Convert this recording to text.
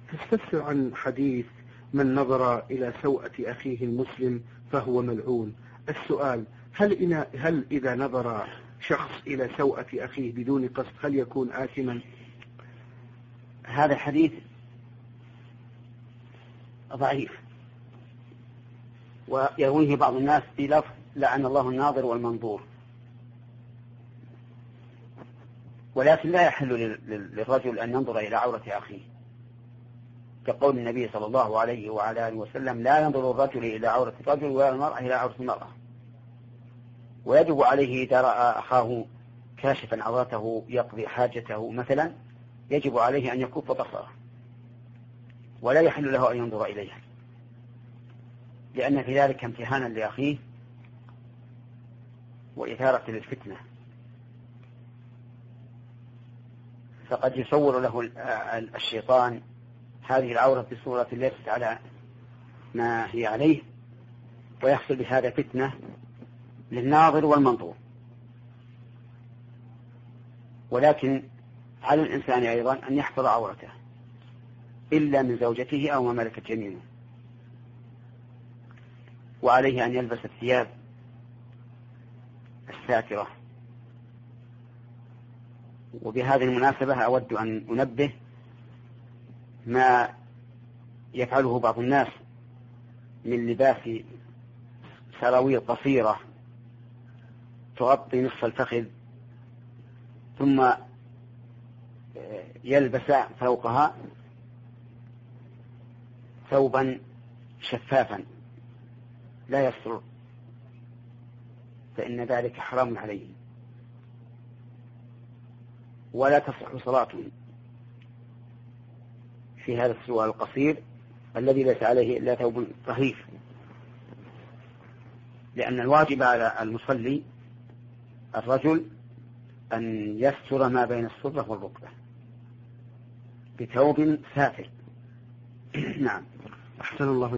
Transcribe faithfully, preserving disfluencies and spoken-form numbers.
تستفسر عن حديث من نظر إلى سوءة أخيه المسلم فهو ملعون. السؤال: هل, إن هل إذا نظر شخص إلى سوءة أخيه بدون قصد هل يكون آثما؟ هذا الحديث ضعيف، ويرويه بعض الناس بلفظ لعن الله الناظر والمنظور، ولكن لا يحل للرجل أن ينظر إلى عورة أخيه، كقول النبي صلى الله عليه وعلى آله وسلم: لا ينظر الرجل إلى عورة الرجل ولا المرأة إلى عورة المرأة. ويجب عليه إذا رأى أخاه كاشفا عورته يقضي حاجته مثلا، يجب عليه أن يكف بصره، ولا يحل له أن ينظر إليها، لأن في ذلك امتهانا لأخيه وإثارة للفتنة، فقد يصور له الشيطان هذه العورة بصورة ليست على ما هي عليه، ويحصل بهذا فتنة للناظر والمنظور. ولكن على الإنسان أيضا أن يحفظ عورته إلا من زوجته أو ما ملكت يمينه، وعليه أن يلبس الثياب الساترة. وبهذه المناسبة أود أن أنبه ما يفعله بعض الناس من لباس سراويل قصيرة تغطي نصف الفخذ ثم يلبس فوقها ثوبا شفافا لا يستر، فإن ذلك حرام عليه، ولا تصح صلاة في هذا السروال القصير الذي ليس عليه إلا ثوب رهيف، لأن الواجب على المصلي الرجل أن يستر ما بين الصدرة والركبة بثوب سافر. نعم. أحسن الله